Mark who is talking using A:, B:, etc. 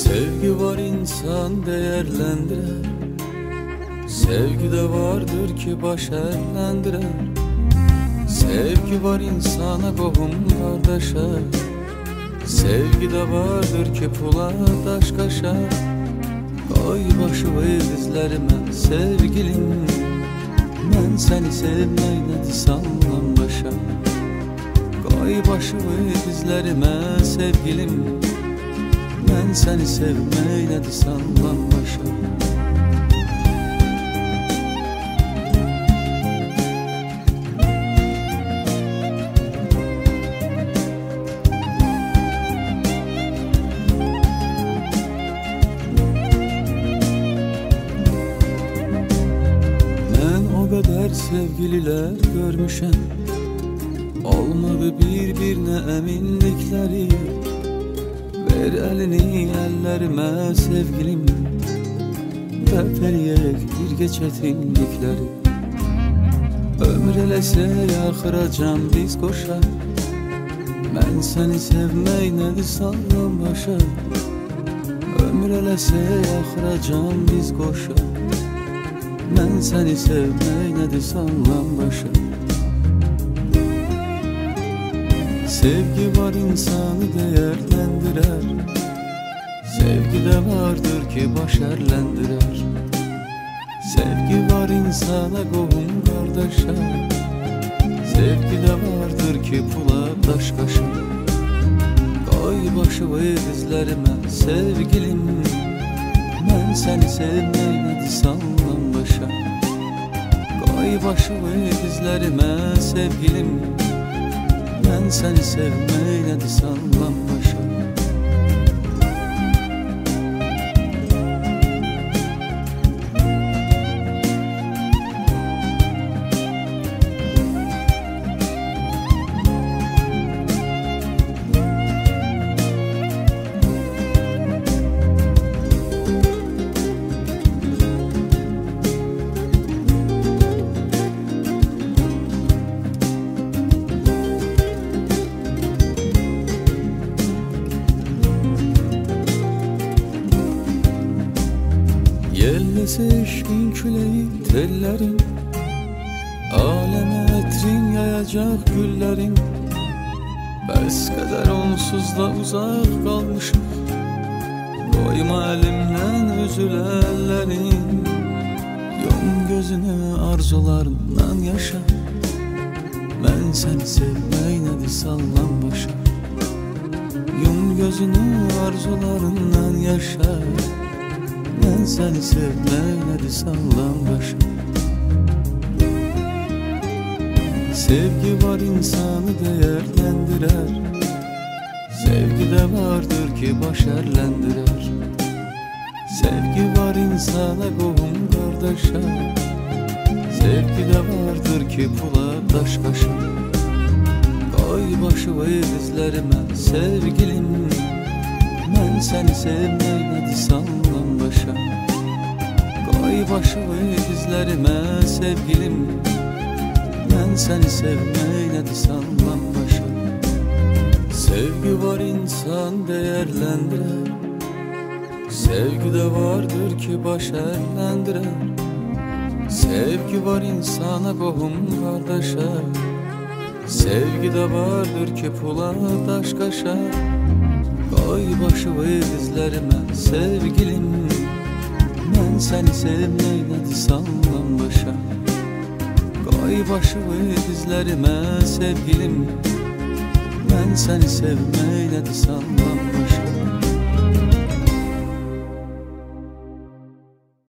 A: Sevgi var insan değerlendirer. Sevgi de vardır ki başerlendirer. Sevgi var insana kohum kardeşe. Sevgi de vardır ki pula taş kaşar. Koy başı ve dizlerime sevgilim, ben seni sevmeyne sallam başa. Koy başı ve dizlerime sevgilim, ben seni sevmeyne sallam başa. Sevgililer görmüşem, olmadı bir-birine eminlikleri. Ver elini ellerime sevgilim, öperiyek bir çetinlikleri. Ömür elese yakıracan biz koşar, ben seni sevmeyne sallam başa. Ömür elese yakıracan biz koşar, ben seni sevmeyne sallam başa. Sevgi var insanı değerlendirer. Sevgi de vardır ki başerlendirer. Sevgi var insana kohum kardeşe. Sevgi de vardır ki pula taş kaşar. Koy başı ve dizlerime sevgilim, ben seni sevmeyne sallam başa. Koy başı ve dizlerime sevgilim, ben seni sevmeyne sallam başa. Yellese eşkin küleği tellerin, aleme etrin yayacak güllerin. Bəs kadar onsuz da uzak kalmışım, koyma elimden üzülenlerin. Yum gözünü arzularından yaşa, ben seni sevmeyne sallam başa. Yum gözünü arzularından yaşa, ben seni sevmeyne sallam başa. Sevgi var insanı değerlendirer. Sevgi de vardır ki başerlendirer. Sevgi var insana kohum kardeşe. Sevgi de vardır ki pula taş kaşar. Koy başı ve dizlerime sevgilim, ben seni sevmeyne sallam başa. Koy başı ve dizlerime sevgilim, ben seni sevmeyne sallam başa. Sevgi var insan değerlendirer. Sevgi de vardır ki başerlendirer. Sevgi var insana kohum kardeşe. Sevgi de vardır ki pula taş kaşar. Koy başı ve dizlerime sevgilim, ben seni sevmeyne sallam başa. Koy başı ve dizlerime sevgilim, ben seni sevmeyne sallam başa.